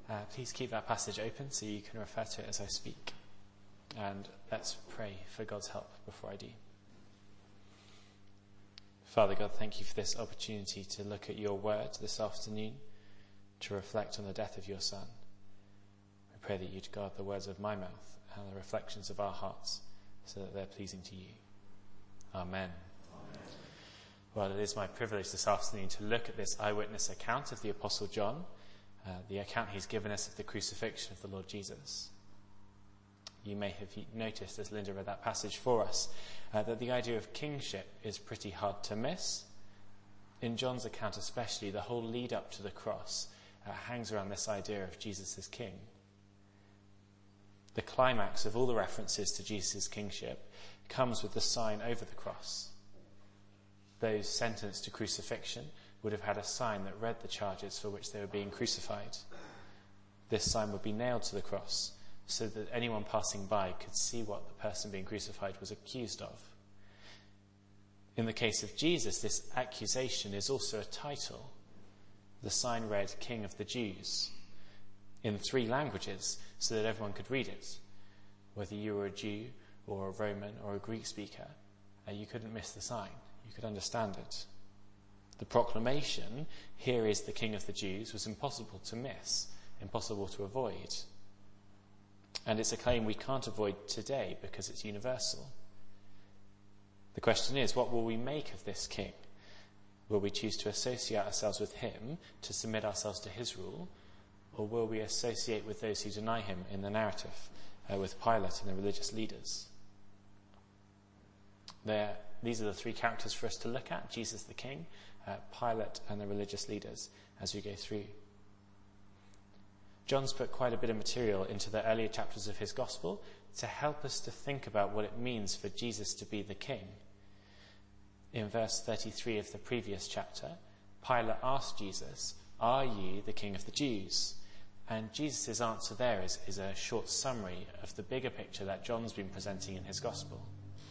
Please keep that passage open so you can refer to it as I speak. And let's pray for God's help before I do. Father God, thank you for this opportunity to look at your word this afternoon, to reflect on the death of your Son. We pray that you'd guard the words of my mouth and the reflections of our hearts so that they're pleasing to you. Amen. Well, it is my privilege this afternoon to look at this eyewitness account of the Apostle John, the account he's given us of the crucifixion of the Lord Jesus. You may have noticed, as Linda read that passage for us, that the idea of kingship is pretty hard to miss. In John's account especially, the whole lead up to the cross hangs around this idea of Jesus as king. The climax of all the references to Jesus' kingship comes with the sign over the cross. Those sentenced to crucifixion would have had a sign that read the charges for which they were being crucified. This sign would be nailed to the cross so that anyone passing by could see what the person being crucified was accused of. In the case of Jesus, this accusation is also a title. The sign read King of the Jews in 3 languages so that everyone could read it. Whether you were a Jew or a Roman or a Greek speaker, you couldn't miss the sign. You could understand it. The proclamation, "Here is the King of the Jews," was impossible to miss, impossible to avoid. And it's a claim we can't avoid today because it's universal. The question is, what will we make of this king? Will we choose to associate ourselves with him, to submit ourselves to his rule, or will we associate with those who deny him in the narrative, with Pilate and the religious leaders? These are the 3 characters for us to look at: Jesus the king, Pilate and the religious leaders, as we go through. John's put quite a bit of material into the earlier chapters of his gospel to help us to think about what it means for Jesus to be the king. In verse 33 of the previous chapter, Pilate asked Jesus, "Are you the king of the Jews?" And Jesus' answer there is a short summary of the bigger picture that John's been presenting in his gospel.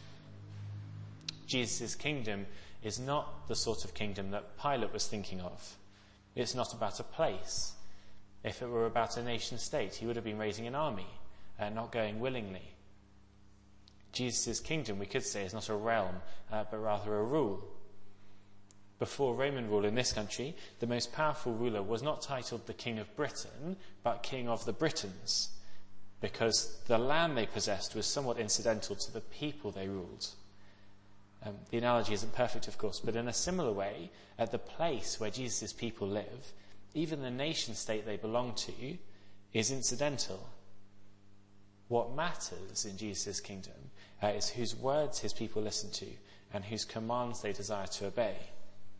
Jesus' kingdom is not the sort of kingdom that Pilate was thinking of. It's not about a place. If it were about a nation state, he would have been raising an army, not going willingly. Jesus' kingdom, we could say, is not a realm, but rather a rule. Before Roman rule in this country, the most powerful ruler was not titled the King of Britain, but King of the Britons, because the land they possessed was somewhat incidental to the people they ruled. The analogy isn't perfect, of course, but in a similar way, at the place where Jesus' people live, even the nation state they belong to is incidental. What matters in Jesus' kingdom is whose words his people listen to and whose commands they desire to obey.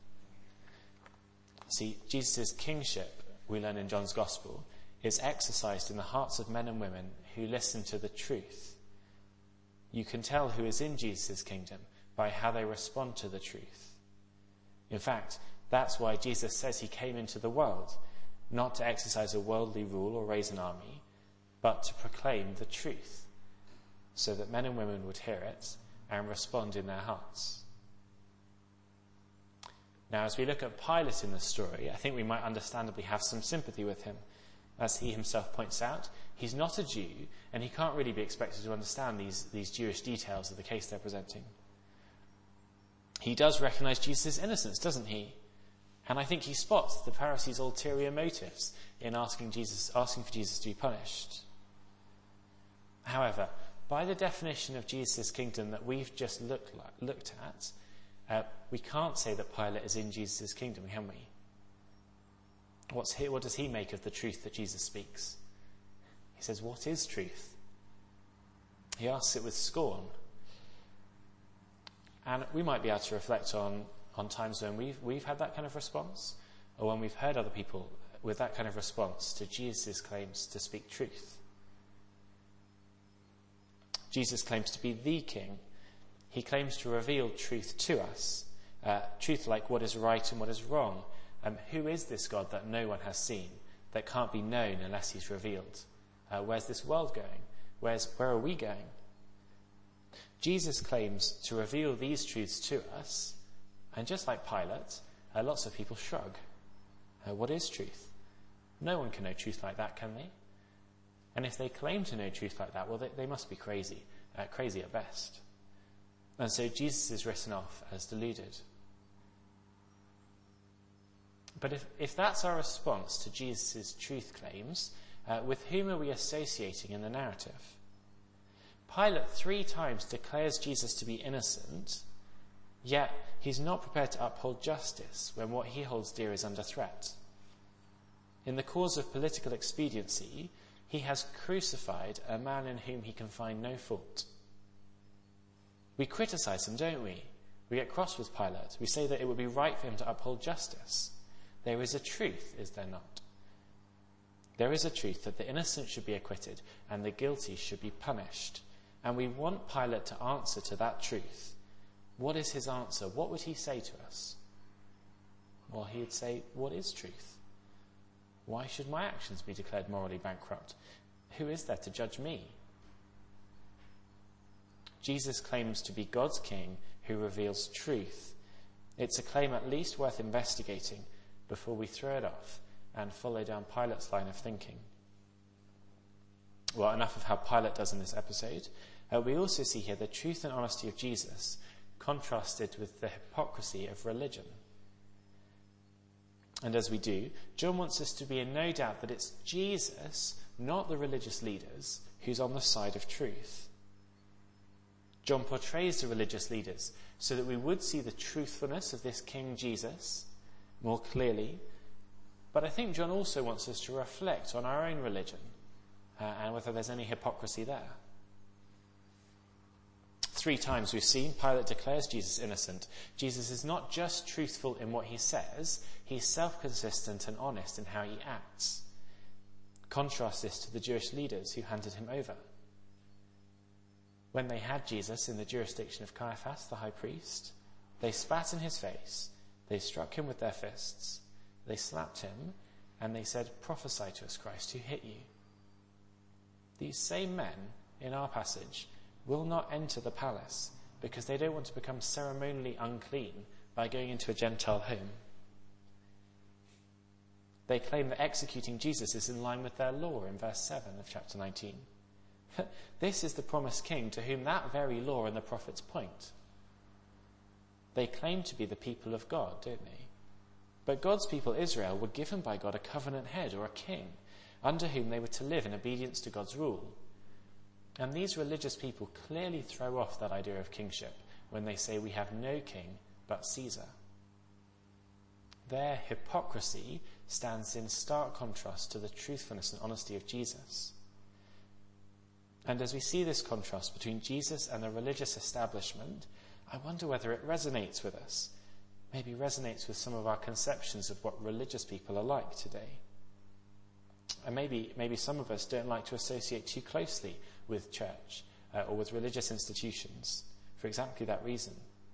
See, Jesus' kingship, we learn in John's Gospel, is exercised in the hearts of men and women who listen to the truth. You can tell who is in Jesus' kingdom by how they respond to the truth. In fact, that's why Jesus says he came into the world, not to exercise a worldly rule or raise an army, but to proclaim the truth, so that men and women would hear it and respond in their hearts. Now, as we look at Pilate in the story, I think we might understandably have some sympathy with him. As he himself points out, he's not a Jew, and he can't really be expected to understand these Jewish details of the case they're presenting. He does recognize Jesus' innocence, doesn't he? And I think he spots the Pharisees' ulterior motives in asking for Jesus to be punished. However, by the definition of Jesus' kingdom that we've just looked at, we can't say that Pilate is in Jesus' kingdom, can we? What does he make of the truth that Jesus speaks? He says, "What is truth?" He asks it with scorn. And we might be able to reflect on times when we've had that kind of response, or when we've heard other people with that kind of response to Jesus' claims to speak truth. Jesus claims to be the king. He claims to reveal truth to us, truth like what is right and what is wrong. Who is this God that no one has seen, that can't be known unless he's revealed? Where's this world going? Where are we going? Jesus claims to reveal these truths to us, and just like Pilate, lots of people shrug. What is truth? No one can know truth like that, can they? And if they claim to know truth like that, well, they must be crazy at best. And so Jesus is written off as deluded. But if that's our response to Jesus' truth claims, with whom are we associating in the narrative? Pilate 3 times declares Jesus to be innocent, yet he's not prepared to uphold justice when what he holds dear is under threat. In the cause of political expediency, he has crucified a man in whom he can find no fault. We criticize him, don't we? We get cross with Pilate. We say that it would be right for him to uphold justice. There is a truth, is there not? There is a truth that the innocent should be acquitted and the guilty should be punished. And we want Pilate to answer to that truth. What is his answer? What would he say to us? Well, he would say, what is truth? Why should my actions be declared morally bankrupt? Who is there to judge me? Jesus claims to be God's king who reveals truth. It's a claim at least worth investigating before we throw it off and follow down Pilate's line of thinking. Well, enough of how Pilate does in this episode. We also see here the truth and honesty of Jesus contrasted with the hypocrisy of religion. And as we do, John wants us to be in no doubt that it's Jesus, not the religious leaders, who's on the side of truth. John portrays the religious leaders so that we would see the truthfulness of this King Jesus more clearly. But I think John also wants us to reflect on our own religion and whether there's any hypocrisy there. 3 times we've seen Pilate declares Jesus innocent. Jesus is not just truthful in what he says, he's self-consistent and honest in how he acts. Contrast this to the Jewish leaders who handed him over. When they had Jesus in the jurisdiction of Caiaphas, the high priest, they spat in his face, they struck him with their fists, they slapped him, and they said, "Prophesy to us, Christ, who hit you?" These same men in our passage will not enter the palace because they don't want to become ceremonially unclean by going into a Gentile home. They claim that executing Jesus is in line with their law in verse 7 of chapter 19. This is the promised king to whom that very law and the prophets point. They claim to be the people of God, don't they? But God's people, Israel, were given by God a covenant head or a king under whom they were to live in obedience to God's rule. And these religious people clearly throw off that idea of kingship when they say we have no king but Caesar. Their hypocrisy stands in stark contrast to the truthfulness and honesty of Jesus. And as we see this contrast between Jesus and the religious establishment, I wonder whether it resonates with us, maybe resonates with some of our conceptions of what religious people are like today. And maybe some of us don't like to associate too closely with church or with religious institutions for exactly that reason.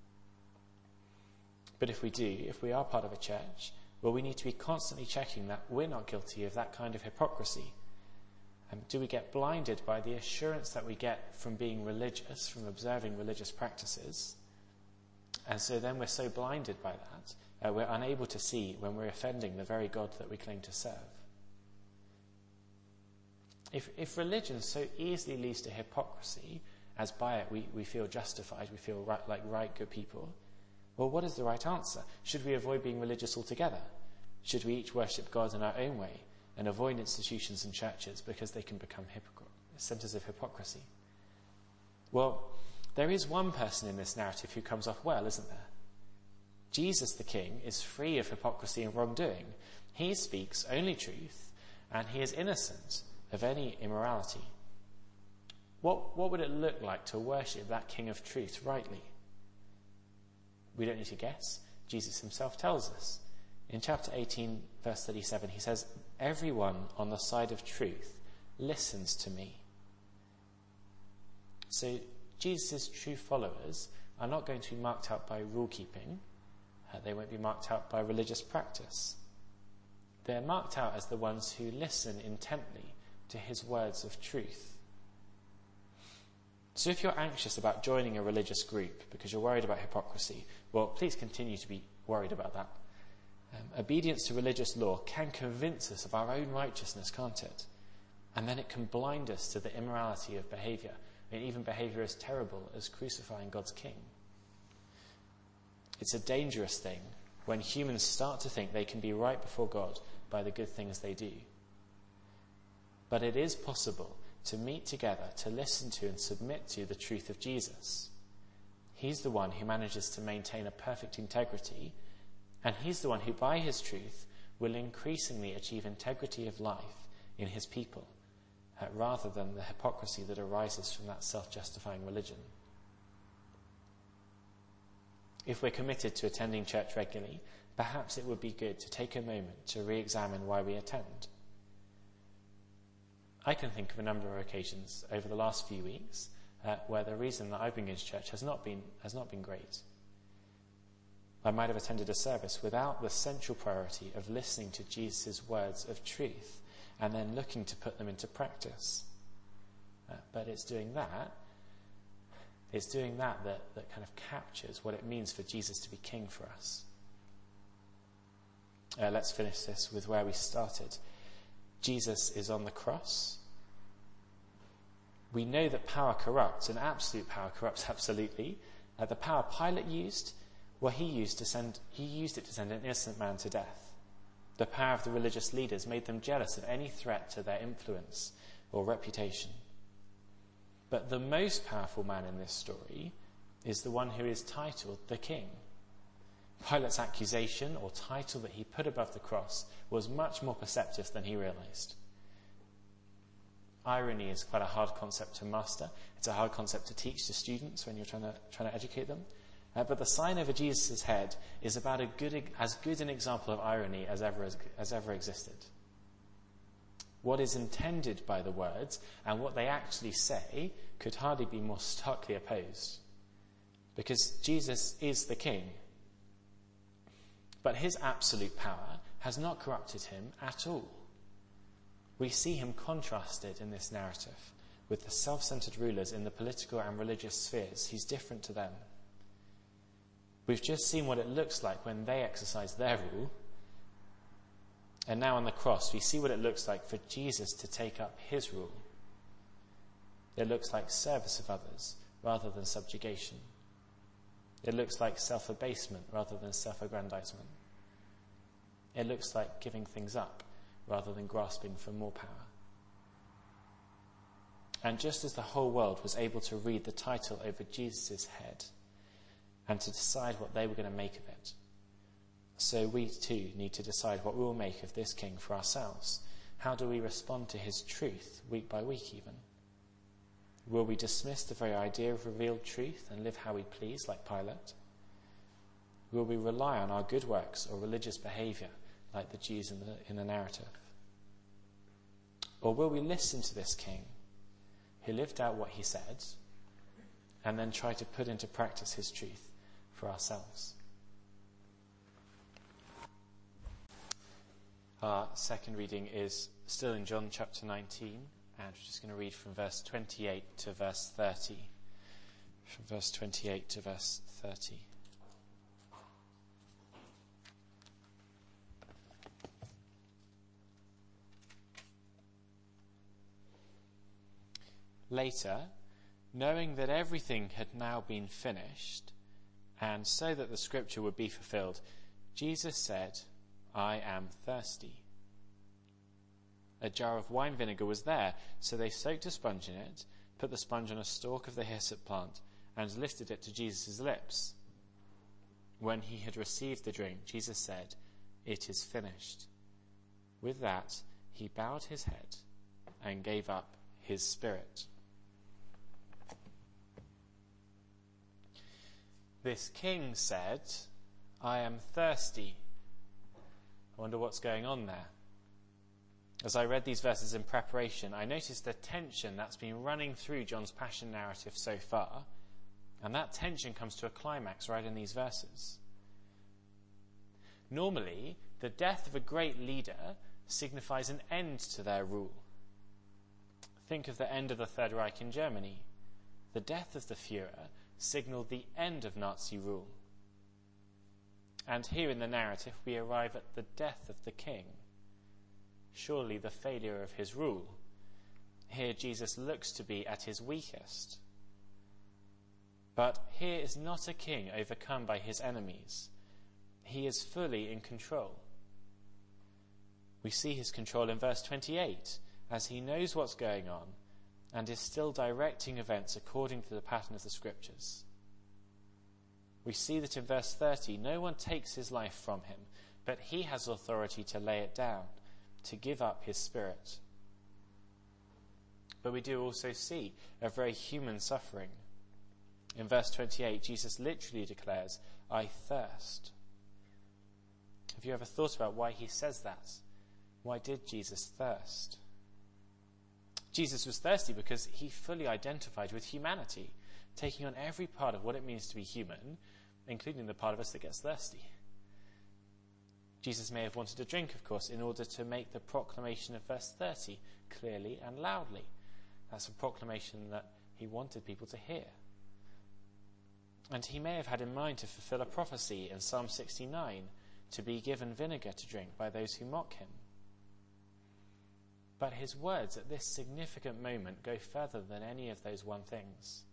But if we are part of a church, well, we need to be constantly checking that we're not guilty of that kind of hypocrisy. Do we get blinded by the assurance that we get from being religious, from observing religious practices? And so then we're so blinded by that, we're unable to see when we're offending the very God that we claim to serve. If religion so easily leads to hypocrisy, as by it we feel justified, we feel right good people, well, what is the right answer? Should we avoid being religious altogether? Should we each worship God in our own way and avoid institutions and churches because they can become centres of hypocrisy? Well, there is one person in this narrative who comes off well, isn't there? Jesus the King is free of hypocrisy and wrongdoing. He speaks only truth, and he is innocent of any immorality. What would it look like to worship that King of truth rightly? We don't need to guess. Jesus himself tells us. In chapter 18, verse 37, he says, "Everyone on the side of truth listens to me." So Jesus' true followers are not going to be marked out by rule keeping. They won't be marked out by religious practice. They're marked out as the ones who listen intently to his words of truth. So if you're anxious about joining a religious group because you're worried about hypocrisy, well, please continue to be worried about that. Obedience to religious law can convince us of our own righteousness, can't it? And then it can blind us to the immorality of behaviour, and even behaviour as terrible as crucifying God's King. It's a dangerous thing when humans start to think they can be right before God by the good things they do. But it is possible to meet together, to listen to and submit to the truth of Jesus. He's the one who manages to maintain a perfect integrity, and he's the one who, by his truth, will increasingly achieve integrity of life in his people, rather than the hypocrisy that arises from that self-justifying religion. If we're committed to attending church regularly, perhaps it would be good to take a moment to re-examine why we attend. I can think of a number of occasions over the last few weeks where the reason that I've been going to church has not been great. I might have attended a service without the central priority of listening to Jesus' words of truth and then looking to put them into practice. But it's doing that that kind of captures what it means for Jesus to be king for us. Let's finish this with where we started. Jesus is on the cross. We know that power corrupts, and absolute power corrupts absolutely. The power Pilate used, he used it to send an innocent man to death. The power of the religious leaders made them jealous of any threat to their influence or reputation. But the most powerful man in this story is the one who is titled the King. Pilate's accusation or title that he put above the cross was much more perceptive than he realized. Irony is quite a hard concept to master. It's a hard concept to teach to students when you're trying to educate them. But the sign over Jesus' head is about as good an example of irony as ever existed. What is intended by the words and what they actually say could hardly be more starkly opposed. Because Jesus is the King. But his absolute power has not corrupted him at all. We see him contrasted in this narrative with the self-centered rulers in the political and religious spheres. He's different to them. We've just seen what it looks like when they exercise their rule. And now on the cross, we see what it looks like for Jesus to take up his rule. It looks like service of others rather than subjugation. It looks like self-abasement rather than self-aggrandizement. It looks like giving things up rather than grasping for more power. And just as the whole world was able to read the title over Jesus' head and to decide what they were going to make of it, so we too need to decide what we will make of this King for ourselves. How do we respond to his truth, week by week even? Will we dismiss the very idea of revealed truth and live how we please, like Pilate? Will we rely on our good works or religious behaviour, like the Jews in the narrative? Or will we listen to this King, who lived out what he said, and then try to put into practice his truth for ourselves? Our second reading is still in John chapter 19, and we're just going to read from verse 28 to verse 30. From verse 28 to verse 30. Later, knowing that everything had now been finished, and so that the scripture would be fulfilled, Jesus said, "I am thirsty." A jar of wine vinegar was there, so they soaked a sponge in it, put the sponge on a stalk of the hyssop plant, and lifted it to Jesus' lips. When he had received the drink, Jesus said, "It is finished." With that, he bowed his head and gave up his spirit. This king said, "I am thirsty." I wonder what's going on there. As I read these verses in preparation, I noticed the tension that's been running through John's passion narrative so far, and that tension comes to a climax right in these verses. Normally, the death of a great leader signifies an end to their rule. Think of the end of the Third Reich in Germany. The death of the Führer signalled the end of Nazi rule. And here in the narrative we arrive at the death of the king, surely the failure of his rule. Here Jesus looks to be at his weakest. But here is not a king overcome by his enemies. He is fully in control. We see his control in verse 28, as he knows what's going on and is still directing events according to the pattern of the scriptures. We see that in verse 30, no one takes his life from him, but he has authority to lay it down, to give up his spirit. But we do also see a very human suffering. In verse 28, Jesus literally declares, "I thirst." Have you ever thought about why he says that? Why did Jesus thirst? Jesus was thirsty because he fully identified with humanity, taking on every part of what it means to be human, including the part of us that gets thirsty. Jesus may have wanted a drink, of course, in order to make the proclamation of verse 30 clearly and loudly. That's a proclamation that he wanted people to hear. And he may have had in mind to fulfill a prophecy in Psalm 69, to be given vinegar to drink by those who mock him. But his words at this significant moment go further than any of those one things.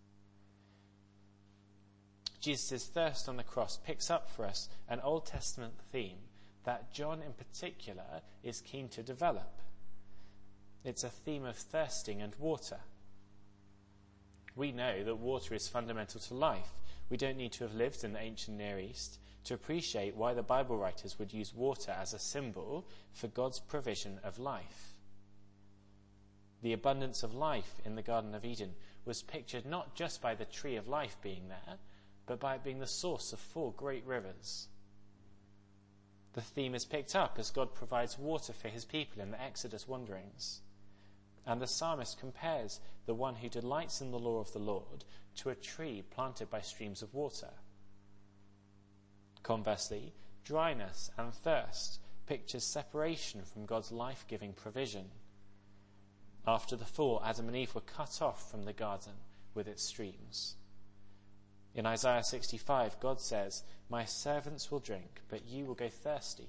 Jesus' thirst on the cross picks up for us an Old Testament theme that John in particular is keen to develop. It's a theme of thirsting and water. We know that water is fundamental to life. We don't need to have lived in the ancient Near East to appreciate why the Bible writers would use water as a symbol for God's provision of life. The abundance of life in the Garden of Eden was pictured not just by the tree of life being there, but by it being the source of 4 great rivers. The theme is picked up as God provides water for his people in the Exodus wanderings. And the psalmist compares the one who delights in the law of the Lord to a tree planted by streams of water. Conversely, dryness and thirst pictures separation from God's life-giving provision. After the fall, Adam and Eve were cut off from the garden with its streams. In Isaiah 65, God says, "My servants will drink, but you will go thirsty."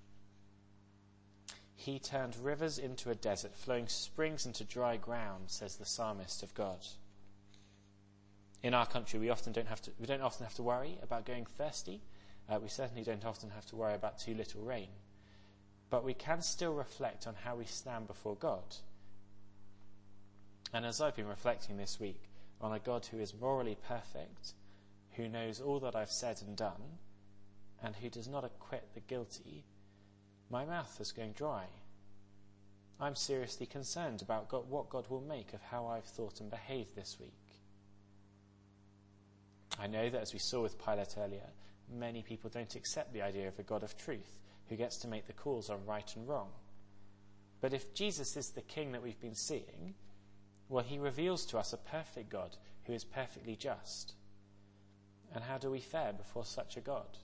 He turned rivers into a desert, flowing springs into dry ground, says the psalmist of God. In our country, we don't often have to worry about going thirsty. We certainly don't often have to worry about too little rain. But we can still reflect on how we stand before God. And as I've been reflecting this week on a God who is morally perfect, who knows all that I've said and done, and who does not acquit the guilty, my mouth is going dry. I'm seriously concerned about what God will make of how I've thought and behaved this week. I know that, as we saw with Pilate earlier, many people don't accept the idea of a God of truth who gets to make the calls on right and wrong. But if Jesus is the king that we've been seeing, well, he reveals to us a perfect God who is perfectly just. And how do we fare before such a God?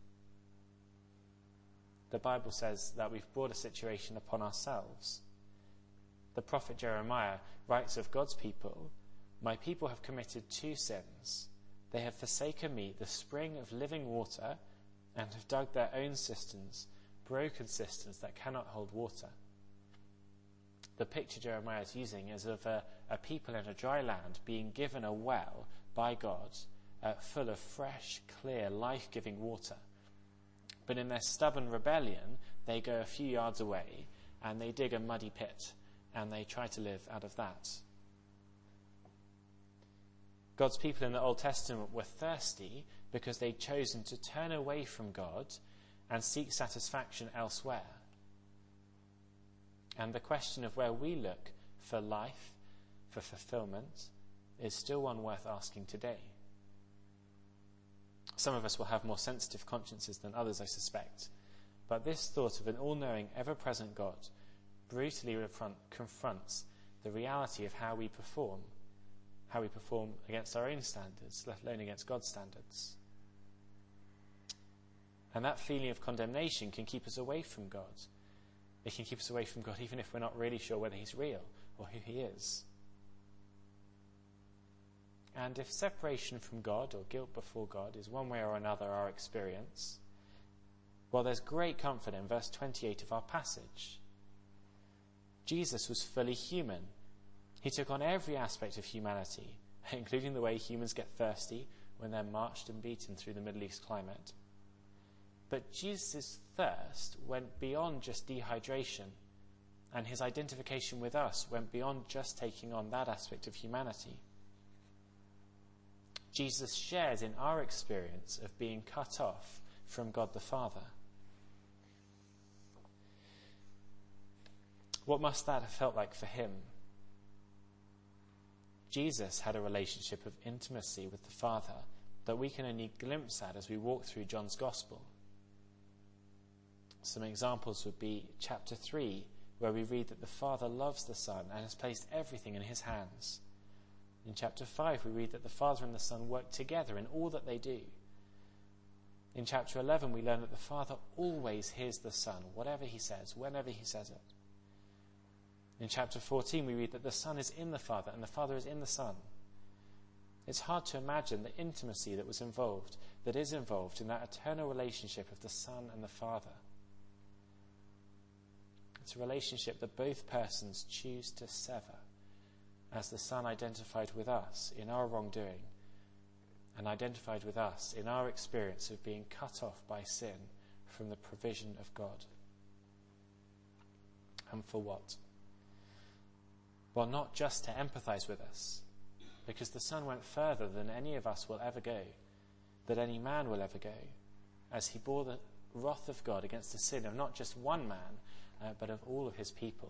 The Bible says that we've brought a situation upon ourselves. The prophet Jeremiah writes of God's people, "My people have committed 2 sins. They have forsaken me, the spring of living water, and have dug their own cisterns, broken cisterns that cannot hold water." The picture Jeremiah is using is of a people in a dry land being given a well by God, full of fresh, clear, life-giving water. But in their stubborn rebellion, they go a few yards away and they dig a muddy pit and they try to live out of that. God's people in the Old Testament were thirsty because they'd chosen to turn away from God and seek satisfaction elsewhere. And the question of where we look for life, for fulfillment, is still one worth asking today. Some of us will have more sensitive consciences than others, I suspect. But this thought of an all-knowing, ever-present God brutally confronts the reality of how we perform against our own standards, let alone against God's standards. And that feeling of condemnation can keep us away from God. It can keep us away from God even if we're not really sure whether he's real or who he is. And if separation from God or guilt before God is one way or another our experience, Well, there's great comfort in verse 28 of our passage. Jesus was fully human. He took on every aspect of humanity, including the way humans get thirsty when they're marched and beaten through the Middle East climate. But Jesus' thirst went beyond just dehydration, and his identification with us went beyond just taking on that aspect of humanity. Jesus shares in our experience of being cut off from God the Father. What must that have felt like for him? Jesus had a relationship of intimacy with the Father that we can only glimpse at as we walk through John's Gospel. Some examples would be chapter 3, where we read that the Father loves the Son and has placed everything in his hands. In chapter 5, we read that the Father and the Son work together in all that they do. In chapter 11, we learn that the Father always hears the Son, whatever he says, whenever he says it. In chapter 14, we read that the Son is in the Father and the Father is in the Son. It's hard to imagine the intimacy that is involved in that eternal relationship of the Son and the Father. It's a relationship that both persons choose to sever, as the Son identified with us in our wrongdoing and identified with us in our experience of being cut off by sin from the provision of God. And for what? Well, not just to empathize with us, because the Son went further than any of us will ever go, that any man will ever go, as he bore the wrath of God against the sin of not just one man, but of all of his people.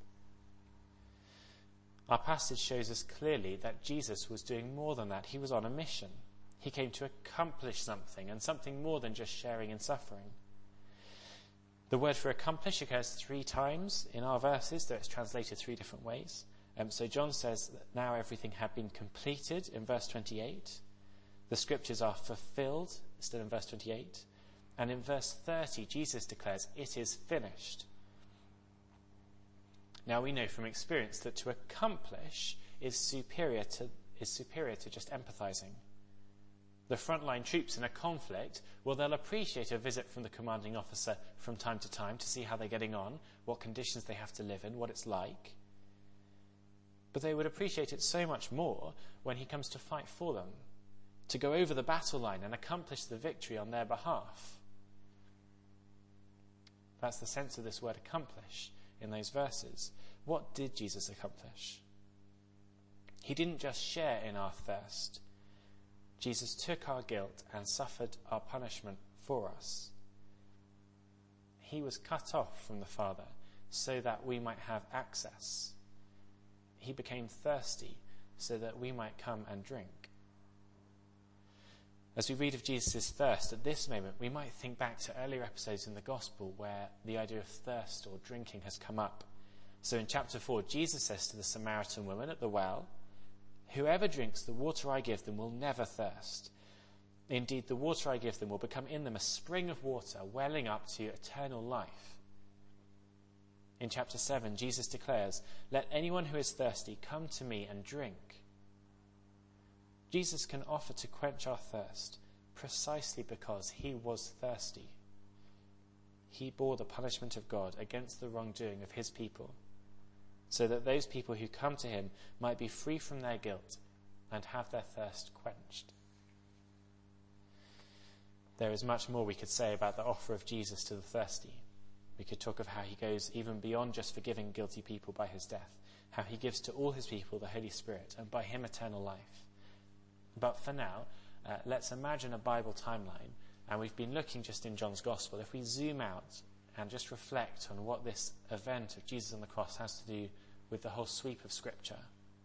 Our passage shows us clearly that Jesus was doing more than that. He was on a mission. He came to accomplish something, and something more than just sharing in suffering. The word for accomplish occurs 3 times in our verses, though it's translated 3 different ways. So John says that now everything had been completed in verse 28. The scriptures are fulfilled, still in verse 28. And in verse 30, Jesus declares, "It is finished." Now we know from experience that to accomplish is superior to just empathizing. The frontline troops in a conflict, well, they'll appreciate a visit from the commanding officer from time to time to see how they're getting on, what conditions they have to live in, what it's like. But they would appreciate it so much more when he comes to fight for them, to go over the battle line and accomplish the victory on their behalf. That's the sense of this word accomplish in those verses. What did Jesus accomplish? He didn't just share in our thirst. Jesus took our guilt and suffered our punishment for us. He was cut off from the Father so that we might have access. He became thirsty so that we might come and drink. As we read of Jesus' thirst at this moment, we might think back to earlier episodes in the Gospel where the idea of thirst or drinking has come up. So in chapter 4, Jesus says to the Samaritan woman at the well, "Whoever drinks the water I give them will never thirst. Indeed, the water I give them will become in them a spring of water welling up to eternal life." In chapter 7, Jesus declares, "Let anyone who is thirsty come to me and drink." Jesus can offer to quench our thirst precisely because he was thirsty. He bore the punishment of God against the wrongdoing of his people, so that those people who come to him might be free from their guilt and have their thirst quenched. There is much more we could say about the offer of Jesus to the thirsty. We could talk of how he goes even beyond just forgiving guilty people by his death, how he gives to all his people the Holy Spirit and by him eternal life. But for now, let's imagine a Bible timeline, and we've been looking just in John's Gospel. If we zoom out and just reflect on what this event of Jesus on the cross has to do with the whole sweep of Scripture.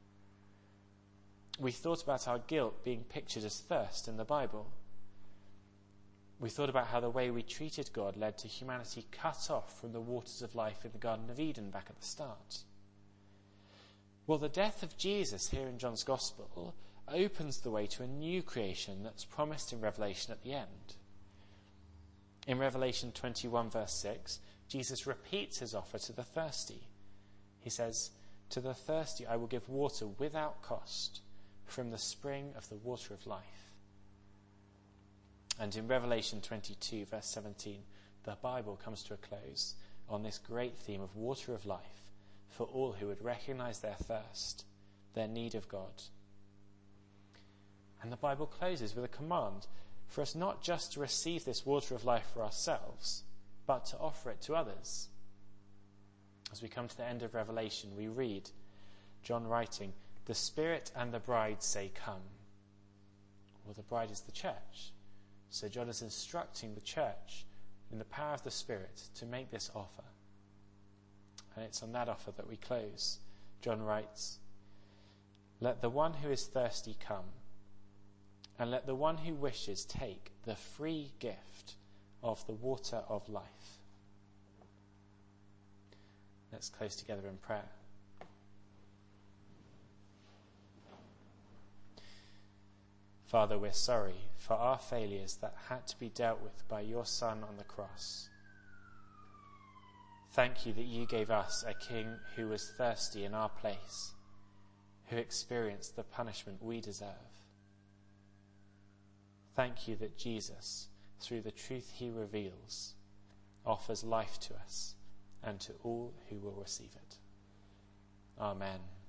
We thought about our guilt being pictured as thirst in the Bible. We thought about how the way we treated God led to humanity cut off from the waters of life in the Garden of Eden back at the start. Well, the death of Jesus here in John's Gospel opens the way to a new creation that's promised in Revelation at the end. In Revelation 21 verse 6, Jesus repeats his offer to the thirsty. He says, "To the thirsty I will give water without cost from the spring of the water of life." And in Revelation 22 verse 17, the Bible comes to a close on this great theme of water of life for all who would recognize their thirst, their need of God. And the Bible closes with a command for us not just to receive this water of life for ourselves, but to offer it to others. As we come to the end of Revelation, we read John writing, "The Spirit and the bride say, 'Come.'" Well, the bride is the church. So John is instructing the church in the power of the Spirit to make this offer. And it's on that offer that we close. John writes, "Let the one who is thirsty come, and let the one who wishes take the free gift of the water of life." Let's close together in prayer. Father, we're sorry for our failures that had to be dealt with by your Son on the cross. Thank you that you gave us a King who was thirsty in our place, who experienced the punishment we deserve. Thank you that Jesus, through the truth he reveals, offers life to us and to all who will receive it. Amen.